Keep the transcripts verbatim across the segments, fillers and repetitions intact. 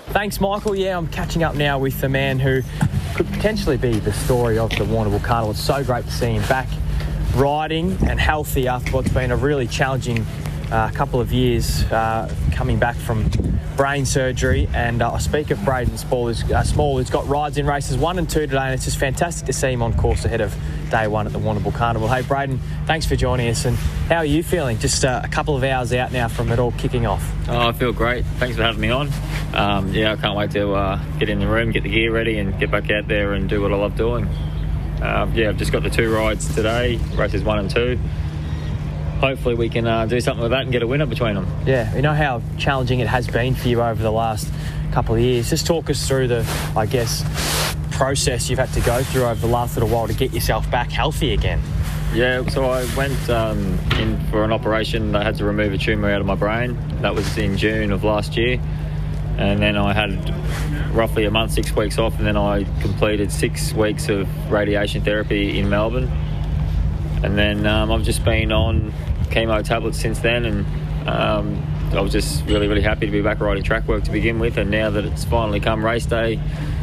Thanks, Michael. Yeah, I'm catching up now with the man who could potentially be the story of the Warrnambool Carnival. It's so great to see him back riding and healthy after what's been a really challenging uh, couple of years uh, coming back from brain surgery. And uh, I speak of Braden Small, who's, uh, Small, who's got rides in races one and two today, and it's just fantastic to see him on course ahead of day one at the Warrnambool Carnival. Hey, Braden, thanks for joining us, and how are you feeling? Just uh, a couple of hours out now from it all kicking off. Oh, I feel great. Thanks for having me on. Um, yeah, I can't wait to uh, get in the room, get the gear ready, and get back out there and do what I love doing. Uh, yeah, I've just got the two rides today, races one and two. Hopefully we can uh, do something with that and get a winner between them. Yeah, you know how challenging it has been for you over the last couple of years. Just talk us through the, I guess, process you've had to go through over the last little while to get yourself back healthy again. Yeah, so I went um, in for an operation. I had to remove a tumour out of my brain. That was in June of last year. And then I had roughly a month, six weeks off, and then I completed six weeks of radiation therapy in Melbourne. And then um, I've just been on chemo tablets since then, and um, I was just really, really happy to be back riding track work to begin with. And now that it's finally come race day,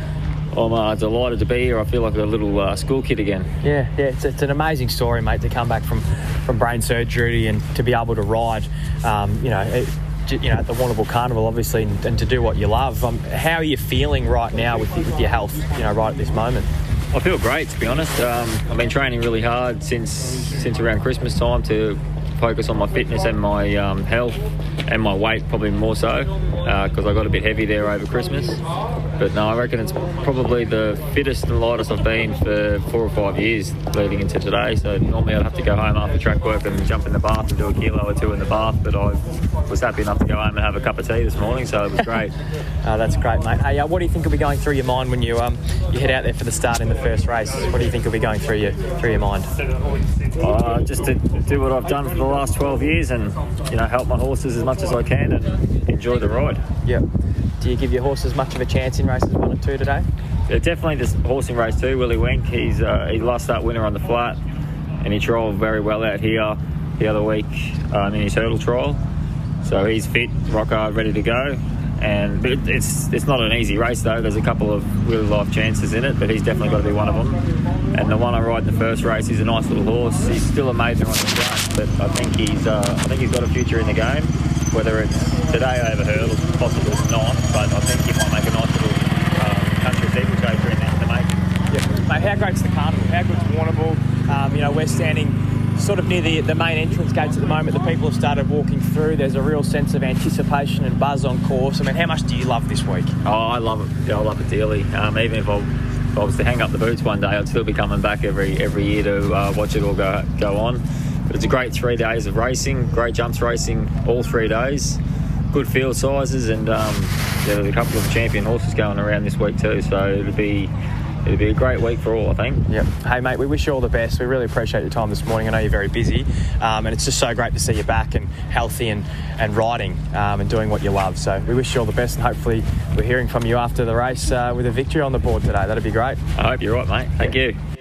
I'm uh, delighted to be here. I feel like a little uh, school kid again. Yeah, yeah, it's, it's an amazing story, mate, to come back from, from brain surgery and to be able to ride, um, you know, it, you know, at the Warrnambool Carnival, obviously, and, and to do what you love. Um, how are you feeling right now with, with your health, you know, right at this moment? I feel great, to be honest. Um, I've been training really hard since since around Christmas time to focus on my fitness and my um, health and my weight, probably more so, because uh, I got a bit heavy there over Christmas. But no, I reckon it's probably the fittest and lightest I've been for four or five years leading into today. So normally I'd have to go home after track work and jump in the bath and do a kilo or two in the bath, but I was happy enough to go home and have a cup of tea this morning, so it was great. Oh, that's great, mate. Hey, uh, what do you think will be going through your mind when you um you head out there for the start in the first race? What do you think will be going through your through your mind? Uh, just to do what I've done for the last twelve years and, you know, help my horses as much as I can and enjoy the ride. Yep. Do you give your horses much of a chance in races one and two today? Yeah, definitely this horse in race two, Willie Wenk. He's uh, he lost that winner on the flat, and he trialled very well out here the other week um, in his hurdle trial. So he's fit, rock hard, ready to go. And but it, it's it's not an easy race though. There's a couple of really life chances in it, but he's definitely got to be one of them. And the one I ride in the first race is a nice little horse. He's still a major on the track, but I think he's uh, I think he's got a future in the game. Whether it's today over hurdles, possibly it's not, but I think he might make a nice little um, country steeplechaser in the making. Yeah, mate. How great's the carnival? How good's Warrnambool? Um, you know, we're standing sort of near the, the main entrance gates at the moment. The people have started walking through. There's a real sense of anticipation and buzz on course. I mean, how much do you love this week? Oh, I love it. Yeah, I love it dearly. Um, even if I, if I was to hang up the boots one day, I'd still be coming back every every year to uh, watch it all go go on. But it's a great three days of racing, great jumps racing all three days. Good field sizes, and um, yeah, there's a couple of champion horses going around this week too. So it'll be it'll be a great week for all, I think. Yep. Hey, mate, we wish you all the best. We really appreciate your time this morning. I know you're very busy, um, and it's just so great to see you back and healthy and, and riding um, and doing what you love. So we wish you all the best, and hopefully we're hearing from you after the race uh, with a victory on the board today. That'd be great. I hope you're right, mate. Thank yeah. you.